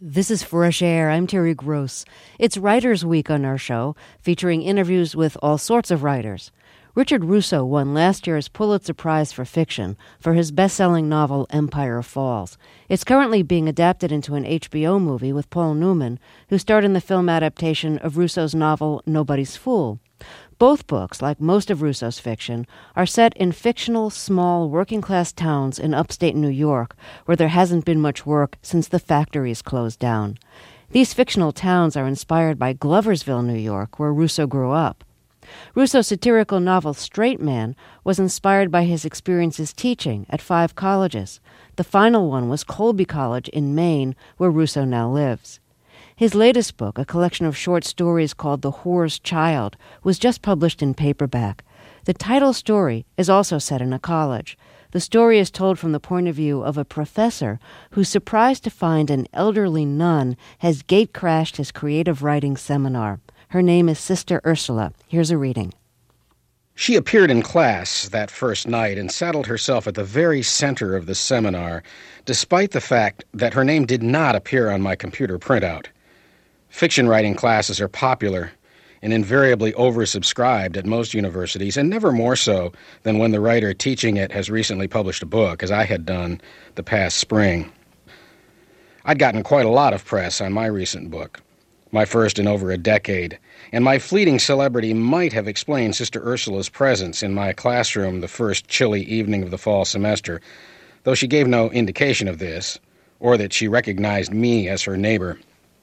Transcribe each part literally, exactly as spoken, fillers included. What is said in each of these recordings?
This is Fresh Air. I'm Terry Gross. It's Writers Week on our show, featuring interviews with all sorts of writers. Richard Russo won last year's Pulitzer Prize for Fiction for his best-selling novel Empire Falls. It's currently being adapted into an H B O movie with Paul Newman, who starred in the film adaptation of Russo's novel Nobody's Fool. Both books, like most of Russo's fiction, are set in fictional, small, working-class towns in upstate New York, where there hasn't been much work since the factories closed down. These fictional towns are inspired by Gloversville, New York, where Russo grew up. Russo's satirical novel Straight Man was inspired by his experiences teaching at five colleges. The final one was Colby College in Maine, where Russo now lives. His latest book, a collection of short stories called The Whore's Child, was just published in paperback. The title story is also set in a college. The story is told from the point of view of a professor who's surprised to find an elderly nun has gate-crashed his creative writing seminar. Her name is Sister Ursula. Here's a reading. She appeared in class that first night and settled herself at the very center of the seminar, despite the fact that her name did not appear on my computer printout. Fiction writing classes are popular and invariably oversubscribed at most universities, and never more so than when the writer teaching it has recently published a book, as I had done the past spring. I'd gotten quite a lot of press on my recent book, my first in over a decade, and my fleeting celebrity might have explained Sister Ursula's presence in my classroom the first chilly evening of the fall semester, though she gave no indication of this, or that she recognized me as her neighbor.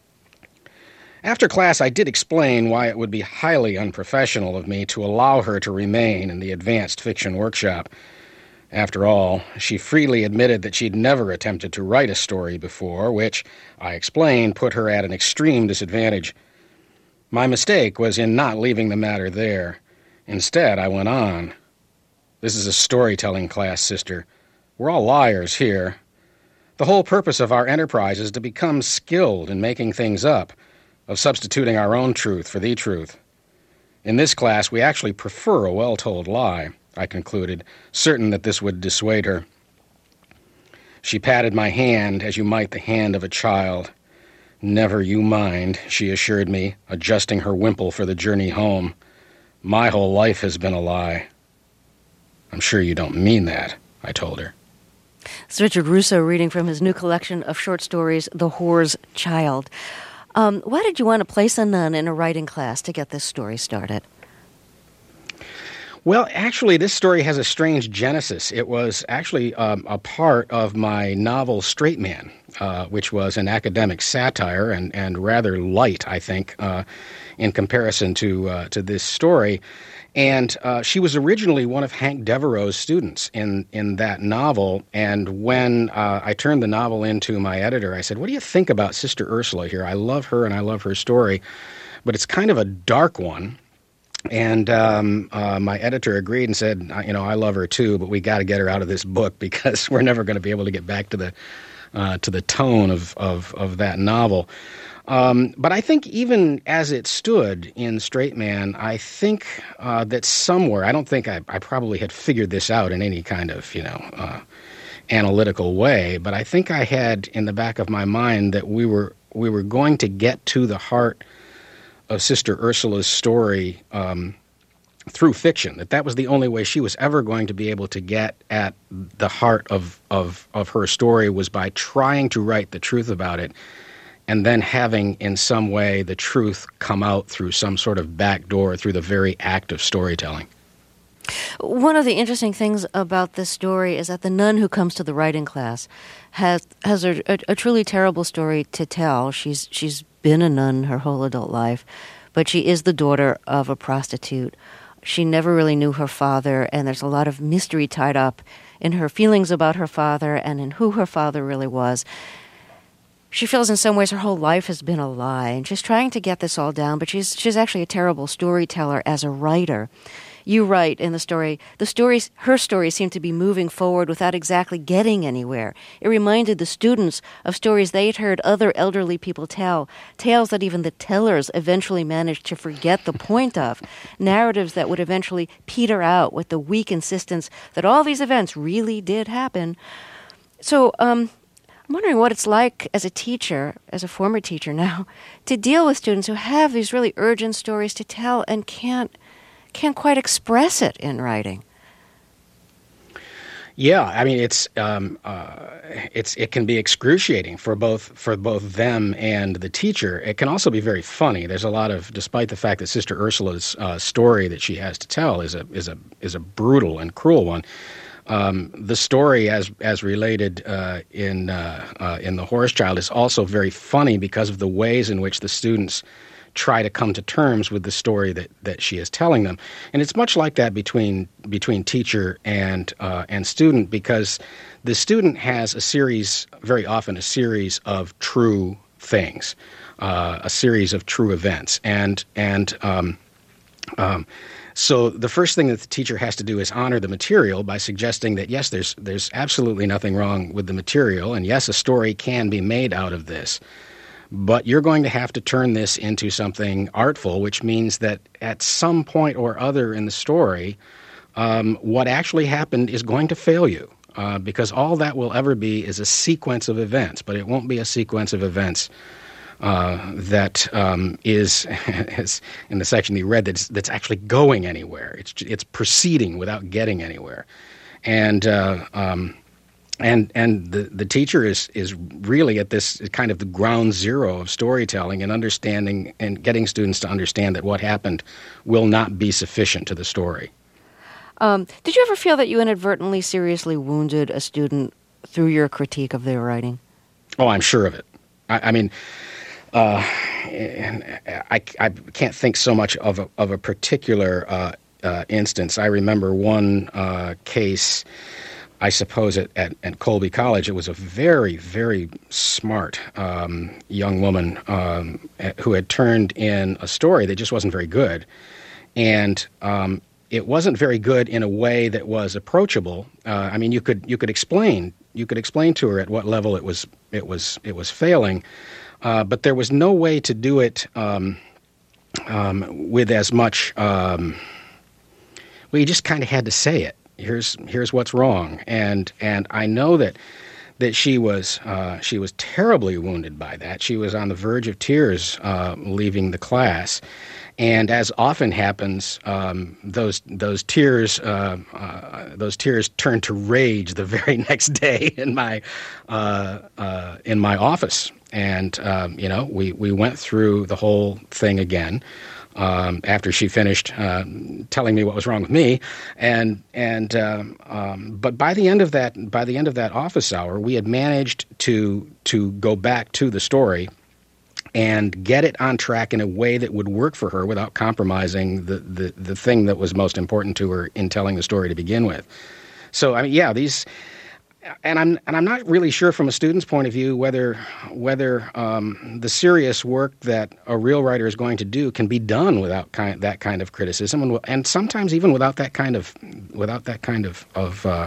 After class, I did explain why it would be highly unprofessional of me to allow her to remain in the advanced fiction workshop. After all, she freely admitted that she'd never attempted to write a story before, which, I explained, put her at an extreme disadvantage. My mistake was in not leaving the matter there. Instead, I went on. This is a storytelling class, sister. We're all liars here. The whole purpose of our enterprise is to become skilled in making things up, of substituting our own truth for the truth. In this class, we actually prefer a well-told lie, I concluded, certain that this would dissuade her. She patted my hand as you might the hand of a child. "Never you mind," she assured me, adjusting her wimple for the journey home. "My whole life has been a lie." "I'm sure you don't mean that," I told her. It's Richard Russo reading from his new collection of short stories, The Whore's Child. Um, why did you want to place a nun in a writing class to get this story started? Well, actually, this story has a strange genesis. It was actually um, a part of my novel Straight Man, uh, which was an academic satire and, and rather light, I think, uh, in comparison to uh, to this story. And uh, she was originally one of Hank Devereaux's students in, in that novel. And when uh, I turned the novel into my editor, I said, "What do you think about Sister Ursula here? I love her and I love her story, but it's kind of a dark one." And um, uh, my editor agreed and said, "You know, I love her too, but we got to get her out of this book because we're never going to be able to get back to the uh, to the tone of, of, of that novel." Um, but I think even as it stood in Straight Man, I think uh, that somewhere, I don't think I, I probably had figured this out in any kind of, you know, uh, analytical way, but I think I had in the back of my mind that we were we were going to get to the heart of Sister Ursula's story um, through fiction, that that was the only way she was ever going to be able to get at the heart of, of, of her story, was by trying to write the truth about it and then having in some way the truth come out through some sort of back door, through the very act of storytelling. One of the interesting things about this story is that the nun who comes to the writing class has has a, a, a truly terrible story to tell. She's she's been a nun her whole adult life, but she is the daughter of a prostitute. She never really knew her father, and there's a lot of mystery tied up in her feelings about her father and in who her father really was. She feels in some ways her whole life has been a lie, and she's trying to get this all down, but she's she's actually a terrible storyteller as a writer. You write in the story, the stories, her stories seem to be moving forward without exactly getting anywhere. It reminded the students of stories they'd heard other elderly people tell, tales that even the tellers eventually managed to forget the point of, narratives that would eventually peter out with the weak insistence that all these events really did happen. So, um... I'm wondering what it's like as a teacher, as a former teacher now, to deal with students who have these really urgent stories to tell and can't can't quite express it in writing. Yeah, I mean it's um, uh, it's it can be excruciating for both for both them and the teacher. It can also be very funny. There's a lot of, despite the fact that Sister Ursula's uh, story that she has to tell is a is a is a brutal and cruel one. Um, the story, as as related uh, in uh, uh, in The Horse Child, is also very funny because of the ways in which the students try to come to terms with the story that, that she is telling them. And it's much like that between between teacher and uh, and student, because the student has a series, very often a series of true things, uh, a series of true events. And and um, um, so the first thing that the teacher has to do is honor the material by suggesting that, yes, there's there's absolutely nothing wrong with the material, and yes, a story can be made out of this. But you're going to have to turn this into something artful, which means that at some point or other in the story, um, what actually happened is going to fail you, uh, because all that will ever be is a sequence of events, but it won't be a sequence of events uh, that um, is, as in the section you read, that's, that's actually going anywhere. It's, it's proceeding without getting anywhere. And uh, um And and the, the teacher is is really at this kind of the ground zero of storytelling and understanding and getting students to understand that what happened will not be sufficient to the story. Um, did you ever feel that you inadvertently seriously wounded a student through your critique of their writing? Oh, I'm sure of it. I, I mean, uh, I, I can't think so much of a, of a particular uh, uh, instance. I remember one uh, case, I suppose at, at, at Colby College. It was a very, very smart um, young woman um, who had turned in a story that just wasn't very good. And um, it wasn't very good in a way that was approachable. Uh, I mean, you could you could explain you could explain to her at what level it was it was it was failing, uh, but there was no way to do it um, um, with as much. Um, well, you just kind of had to say it. Here's here's what's wrong, and and I know that that she was uh, she was terribly wounded by that. She was on the verge of tears uh, leaving the class, and as often happens, um, those those tears uh, uh, those tears turned to rage the very next day in my uh, uh, in my office, and um, you know we we went through the whole thing again. Um, after she finished uh, telling me what was wrong with me, and and um, um, but by the end of that by the end of that office hour, we had managed to to go back to the story and get it on track in a way that would work for her without compromising the the, the thing that was most important to her in telling the story to begin with. So I mean, yeah, these. And I'm and I'm not really sure from a student's point of view whether whether um, the serious work that a real writer is going to do can be done without kind, that kind of criticism, and, and sometimes even without that kind of without that kind of of uh,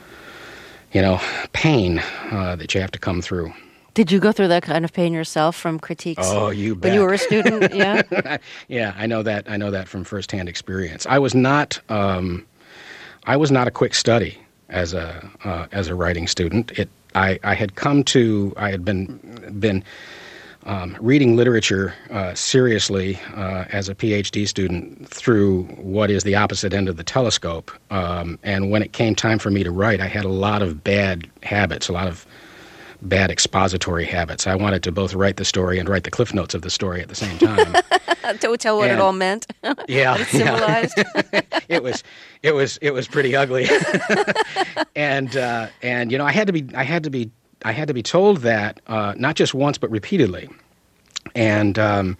you know pain uh, that you have to come through. Did you go through that kind of pain yourself from critiques? Oh, you bet. When you were a student, yeah. Yeah, I know that. I know that from firsthand experience. I was not. Um, I was not a quick study. As a uh, as a writing student, it I, I had come to I had been been um, reading literature uh, seriously uh, as a PhD student through what is the opposite end of the telescope, um, and when it came time for me to write, I had a lot of bad habits, a lot of bad expository habits. I wanted to both write the story and write the cliff notes of the story at the same time. To tell what and, it all meant. Yeah, what it symbolized. Yeah. it was, it was, it was pretty ugly. and uh, and you know, I had to be, I had to be, I had to be told that uh, not just once but repeatedly. And um,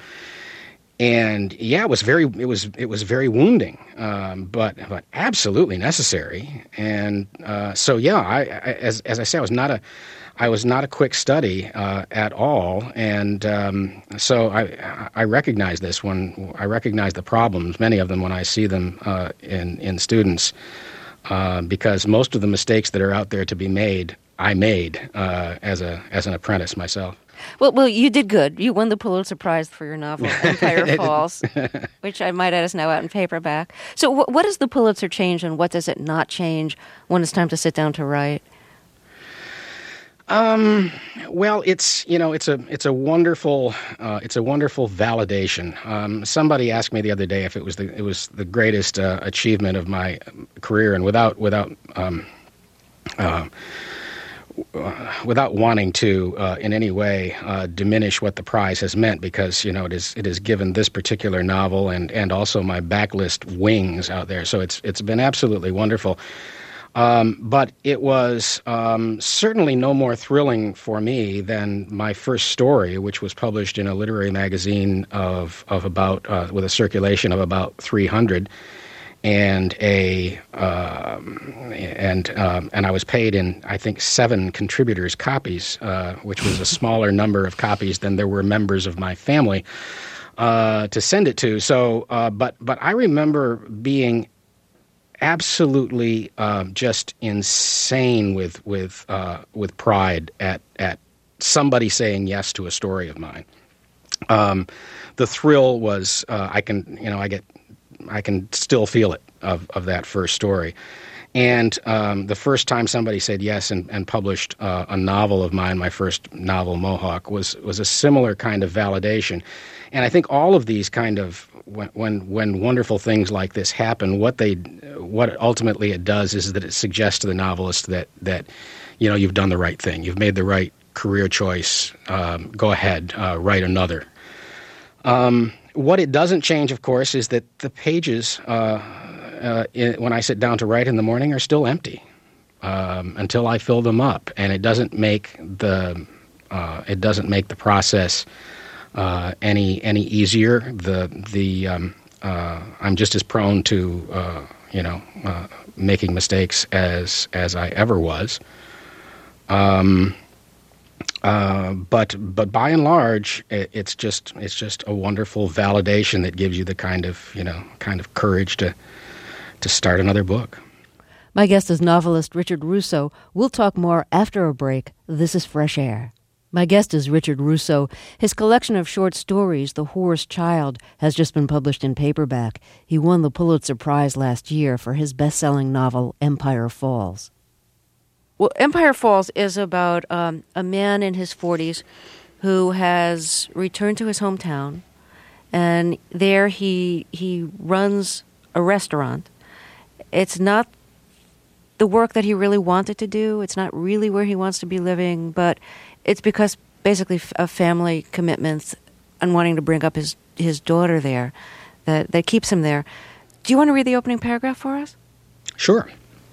and yeah, it was very, it was, it was very wounding, um, but but absolutely necessary. And uh, so yeah, I, I as as I say, I was not a. I was not a quick study uh, at all, and um, so I, I recognize this when I recognize the problems, many of them when I see them uh, in in students, uh, because most of the mistakes that are out there to be made, I made uh, as a as an apprentice myself. Well, well, you did good. You won the Pulitzer Prize for your novel Empire Falls, which I might add is now out in paperback. So, wh- what does the Pulitzer change, and what does it not change when it's time to sit down to write? Um, well, it's you know it's a it's a wonderful uh, it's a wonderful validation. Um, somebody asked me the other day if it was the it was the greatest uh, achievement of my career, and without without um, uh, uh, without wanting to uh, in any way uh, diminish what the prize has meant, because you know it is it has given this particular novel and and also my backlist wings out there. So it's it's been absolutely wonderful. Um, but it was um, certainly no more thrilling for me than my first story, which was published in a literary magazine of of about uh, with a circulation of about three hundred, and a um, and um, and I was paid in I think seven contributors' copies, uh, which was a smaller number of copies than there were members of my family uh, to send it to. So, uh, but but I remember being absolutely uh, just insane with with uh, with pride at at somebody saying yes to a story of mine. Um, the thrill was uh, I can you know I get I can still feel it of of that first story, and um, the first time somebody said yes and, and published uh, a novel of mine, my first novel, Mohawk, was was a similar kind of validation. And I think all of these kind of when when when wonderful things like this happen, what they what ultimately it does is that it suggests to the novelist that that you know you've done the right thing, you've made the right career choice. Um, go ahead, uh, write another. Um, what it doesn't change, of course, is that the pages uh, uh, in, when I sit down to write in the morning are still empty um, until I fill them up, and it doesn't make the uh, it doesn't make the process Uh, any any easier. The the um, uh, I'm just as prone to uh, you know uh, making mistakes as as I ever was. Um, uh, but but by and large, it, it's just it's just a wonderful validation that gives you the kind of you know kind of courage to to start another book. My guest is novelist Richard Russo. We'll talk more after a break. This is Fresh Air. My guest is Richard Russo. His collection of short stories, The Whore's Child, has just been published in paperback. He won the Pulitzer Prize last year for his best-selling novel, Empire Falls. Well, Empire Falls is about um, a man in his forties who has returned to his hometown, and there he he runs a restaurant. It's not the work that he really wanted to do. It's not really where he wants to be living, but it's because basically of family commitments and wanting to bring up his, his daughter there that, that keeps him there. Do you want to read the opening paragraph for us? Sure.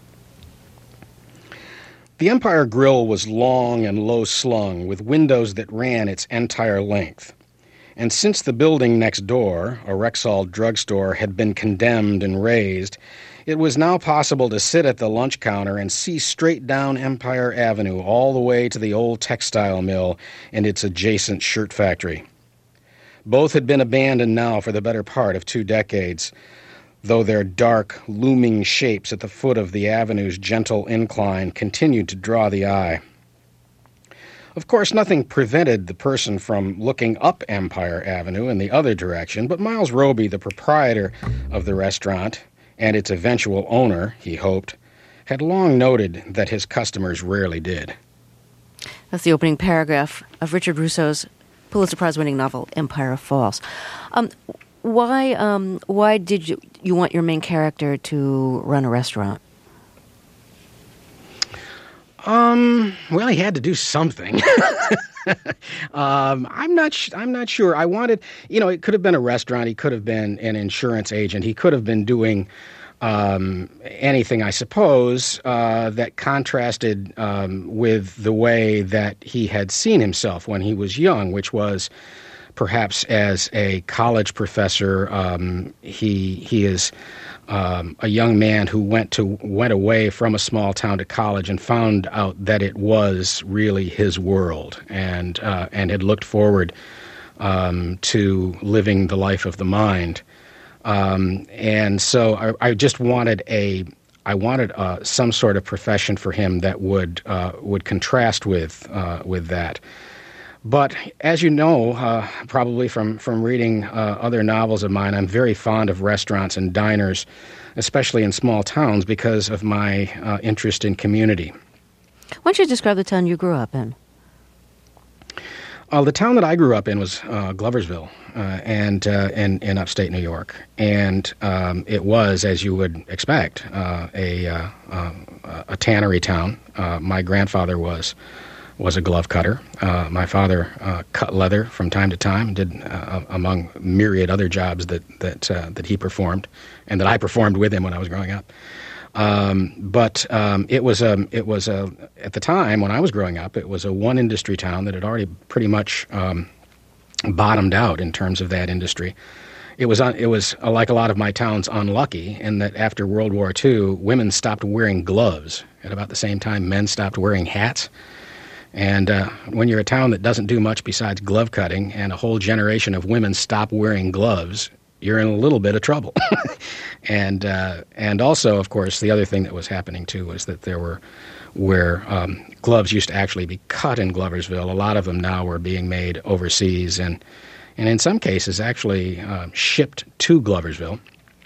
The Empire Grill was long and low-slung, with windows that ran its entire length. And since the building next door, a Rexall drugstore, had been condemned and razed, it was now possible to sit at the lunch counter and see straight down Empire Avenue all the way to the old textile mill and its adjacent shirt factory. Both had been abandoned now for the better part of two decades, though their dark, looming shapes at the foot of the avenue's gentle incline continued to draw the eye. Of course, nothing prevented the person from looking up Empire Avenue in the other direction, but Miles Roby, the proprietor of the restaurant, and its eventual owner, he hoped, had long noted that his customers rarely did. That's the opening paragraph of Richard Russo's Pulitzer Prize-winning novel, Empire Falls. Um, why um, why did you, you want your main character to run a restaurant? Um, well, he had to do something. um, I'm not. Sh- I'm not sure. I wanted, you know, it could have been a restaurant. He could have been an insurance agent. He could have been doing um, anything, I suppose, uh, that contrasted um, with the way that he had seen himself when he was young, which was perhaps as a college professor. Um, he he is. Um, a young man who went to went away from a small town to college and found out that it was really his world, and uh, and had looked forward um, to living the life of the mind. Um, and so I, I just wanted a I wanted uh, some sort of profession for him that would uh, would contrast with uh, with that. But as you know, uh, probably from, from reading uh, other novels of mine, I'm very fond of restaurants and diners, especially in small towns, because of my uh, interest in community. Why don't you describe the town you grew up in? Uh, the town that I grew up in was uh, Gloversville, uh, and uh, in, in upstate New York. And um, it was, as you would expect, uh, a uh, uh, a tannery town. Uh, my grandfather was was a glove cutter. Uh, my father uh, cut leather from time to time, did uh, among myriad other jobs that that uh, that he performed, and that I performed with him when I was growing up. Um, but um, it was a it was a at the time when I was growing up, it was a one industry town that had already pretty much um, bottomed out in terms of that industry. It was un, it was uh, like a lot of my towns, unlucky in that after World War Two, women stopped wearing gloves at about the same time men stopped wearing hats. And uh, when you're a town that doesn't do much besides glove cutting, and a whole generation of women stop wearing gloves, you're in a little bit of trouble. and uh, and also, of course, the other thing that was happening too was that there were where um, gloves used to actually be cut in Gloversville. A lot of them now were being made overseas, and and in some cases actually uh, shipped to Gloversville.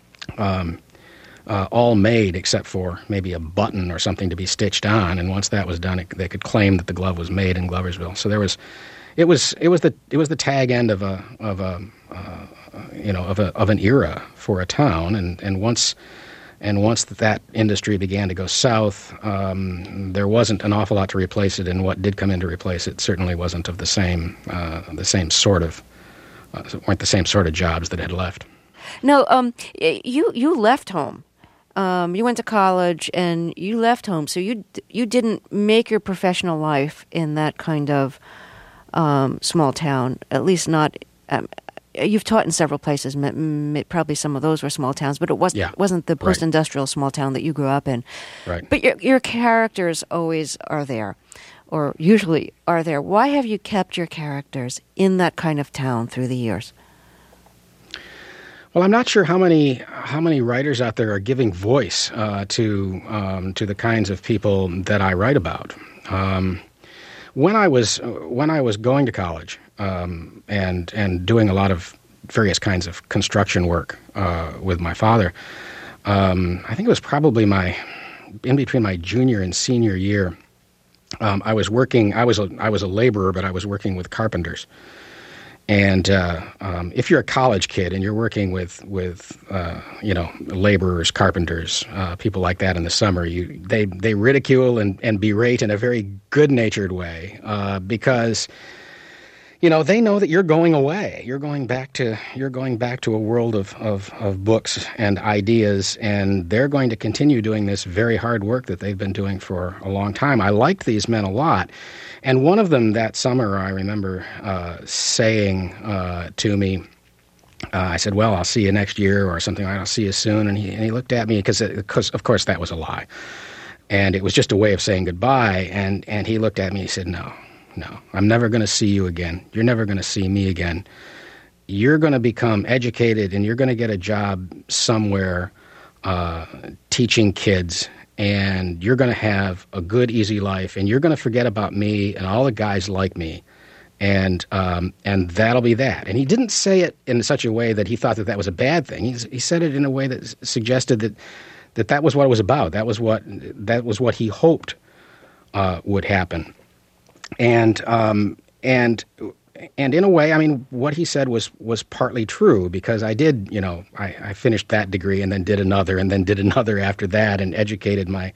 Um, Uh, all made except for maybe a button or something to be stitched on, and once that was done, it, they could claim that the glove was made in Gloversville. So there was, it was it was the it was the tag end of a of a uh, you know of a of an era for a town, and and once and once that industry began to go south, um, there wasn't an awful lot to replace it, and what did come in to replace it certainly wasn't of the same uh, the same sort of uh, weren't the same sort of jobs that had left. No, um, you you left home. Um, you went to college and you left home, so you you didn't make your professional life in that kind of um, small town. At least not. Um, you've taught in several places. M- m- probably some of those were small towns, but it wasn't yeah, wasn't the post-industrial right. small town that you grew up in. Right. But your your characters always are there, or usually are there. Why have you kept your characters in that kind of town through the years? Well, I'm not sure how many how many writers out there are giving voice uh, to um, to the kinds of people that I write about. Um, when I was when I was going to college um, and and doing a lot of various kinds of construction work uh, with my father, um, I think it was probably my in between my junior and senior year. Um, I was working. I was a I was a laborer, but I was working with carpenters. And uh, um, if you're a college kid and you're working with with uh, you know laborers, carpenters, uh, people like that in the summer, you they they ridicule and, and berate in a very good-natured way uh, because you know they know that you're going away. You're going back to you're going back to a world of, of, of books and ideas, and they're going to continue doing this very hard work that they've been doing for a long time. I liked these men a lot. And one of them that summer, I remember uh, saying uh, to me, uh, I said, well, I'll see you next year or something. I'll see you soon. And he, and he looked at me because, of course, that was a lie. And it was just a way of saying goodbye. And, and he looked at me and he said, no, no, I'm never going to see you again. You're never going to see me again. You're going to become educated and you're going to get a job somewhere uh, teaching kids, and you're going to have a good, easy life, and you're going to forget about me and all the guys like me, and um, and that'll be that. And he didn't say it in such a way that he thought that that was a bad thing. He, he said it in a way that suggested that, that that was what it was about. That was what that was what he hoped uh, would happen. And um, and and in a way, I mean, what he said was was partly true, because I did, you know, I, I finished that degree and then did another and then did another after that, and educated my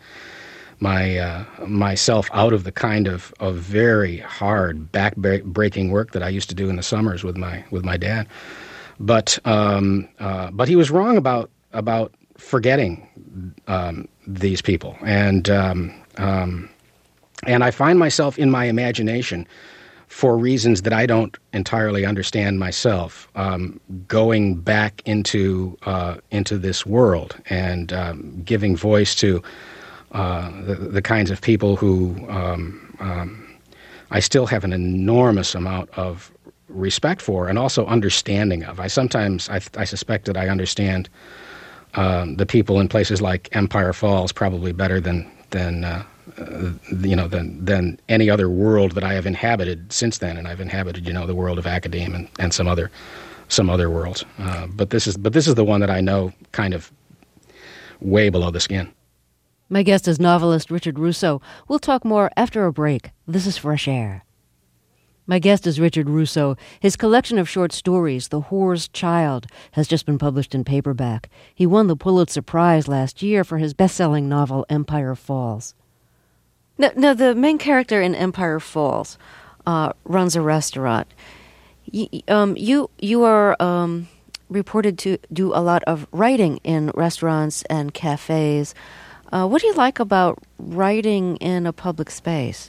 my uh, myself out of the kind of, of very hard back breaking work that I used to do in the summers with my with my dad. But um, uh, but he was wrong about about forgetting um, these people, and um, um, and I find myself in my imagination, for reasons that I don't entirely understand myself, um, going back into uh, into this world and um, giving voice to uh, the, the kinds of people who um, um, I still have an enormous amount of respect for and also understanding of. I sometimes I, I suspect that I understand um, the people in places like Empire Falls probably better than than. Uh, Uh, you know, than than any other world that I have inhabited since then, and I've inhabited, you know, the world of academia and, and some other some other worlds. Uh, but this is but this is the one that I know kind of way below the skin. My guest is novelist Richard Russo. We'll talk more after a break. This is Fresh Air. My guest is Richard Russo. His collection of short stories, The Whore's Child, has just been published in paperback. He won the Pulitzer Prize last year for his best-selling novel, Empire Falls. Now, now the main character in Empire Falls uh, runs a restaurant. Y- um, you you are um, reported to do a lot of writing in restaurants and cafes. Uh, what do you like about writing in a public space?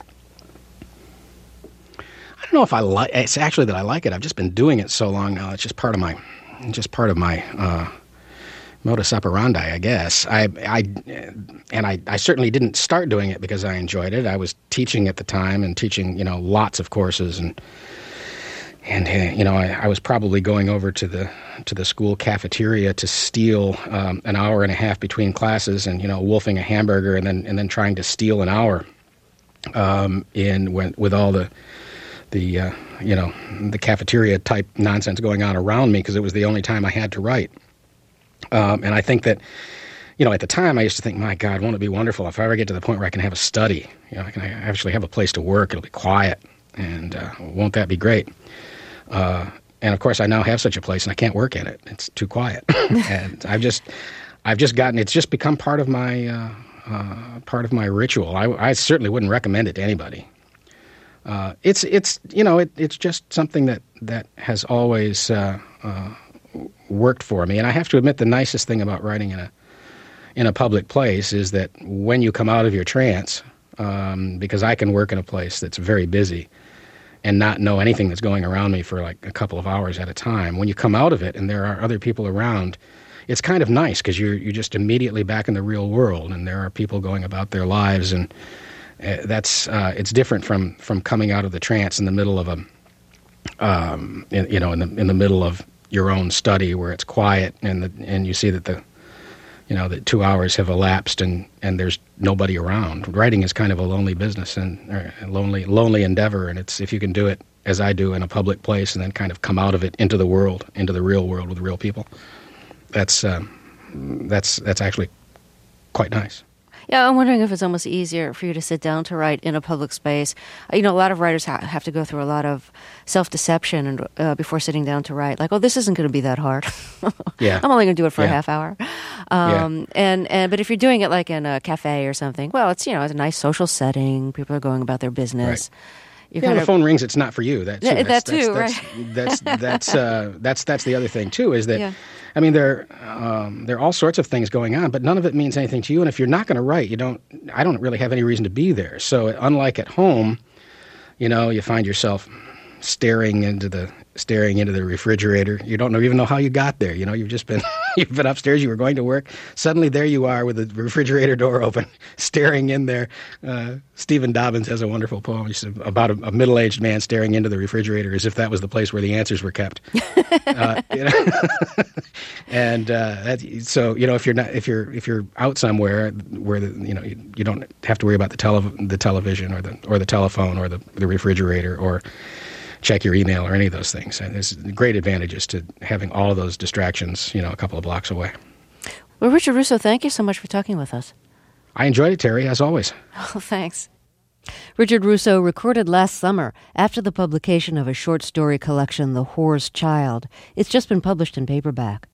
I don't know if I like. It's actually that I like it. I've just been doing it so long now. It's just part of my, just part of my uh, modus operandi, I guess. I, I, and I, I certainly didn't start doing it because I enjoyed it. I was teaching at the time and teaching, you know, lots of courses and. And, uh, you know, I, I was probably going over to the to the school cafeteria to steal um, an hour and a half between classes and, you know, wolfing a hamburger and then and then trying to steal an hour um, in when, with all the, the uh, you know, the cafeteria type nonsense going on around me because it was the only time I had to write. Um, and I think that, you know, at the time I used to think, my God, won't it be wonderful if I ever get to the point where I can have a study? You know, I can actually have a place to work. It'll be quiet. And uh, won't that be great? Uh, and of course, I now have such a place, and I can't work in it. It's too quiet, and I've just, I've just gotten. It's just become part of my, uh, uh, part of my ritual. I, I certainly wouldn't recommend it to anybody. Uh, it's, it's, you know, it, it's just something that that has always uh, uh, worked for me. And I have to admit, the nicest thing about writing in a, in a public place is that when you come out of your trance, um, because I can work in a place that's very busy. And not know anything that's going around me for like a couple of hours at a time. When you come out of it and there are other people around, it's kind of nice because you're you're just immediately back in the real world, and there are people going about their lives, and uh, that's uh, it's different from from coming out of the trance in the middle of a, um, in, you know, in the in the middle of your own study where it's quiet and the, and you see that the, you know, that two hours have elapsed and, and there's nobody around. Writing is kind of a lonely business and or a lonely lonely endeavor, and it's if you can do it as I do in a public place and then kind of come out of it into the world, into the real world with real people. That's um, that's that's actually quite nice. Yeah, I'm wondering if it's almost easier for you to sit down to write in a public space. You know, a lot of writers ha- have to go through a lot of self-deception and uh, before sitting down to write. Like, oh, this isn't going to be that hard. Yeah, I'm only going to do it for yeah. a half hour. Um, yeah. And and but if you're doing it like in a cafe or something, well, it's you know, it's a nice social setting. People are going about their business. Right. You're yeah, kind the of, phone rings. It's not for you. That too. Th- That's, that too, that's, right? That's that's that's uh, that's that's the other thing too. Is that Yeah. I mean there um, there are all sorts of things going on, but none of it means anything to you. And if you're not going to write, you don't. I don't really have any reason to be there. So unlike at home, you know, you find yourself staring into the staring into the refrigerator. You don't know even know how you got there. You know, you've just been you've been upstairs. You were going to work. Suddenly, there you are with the refrigerator door open, staring in there. Uh, Stephen Dobbins has a wonderful poem about a, a middle-aged man staring into the refrigerator as if that was the place where the answers were kept. uh, you know? and uh, that, so you know, if you're not if you're if you're out somewhere where the, you know you, you don't have to worry about the tele the television or the or the telephone or the the refrigerator or check your email or any of those things. And there's great advantages to having all of those distractions, you know, a couple of blocks away. Well, Richard Russo, thank you so much for talking with us. I enjoyed it, Terry, as always. Oh, thanks. Richard Russo recorded last summer after the publication of a short story collection, The Whore's Child. It's just been published in paperback.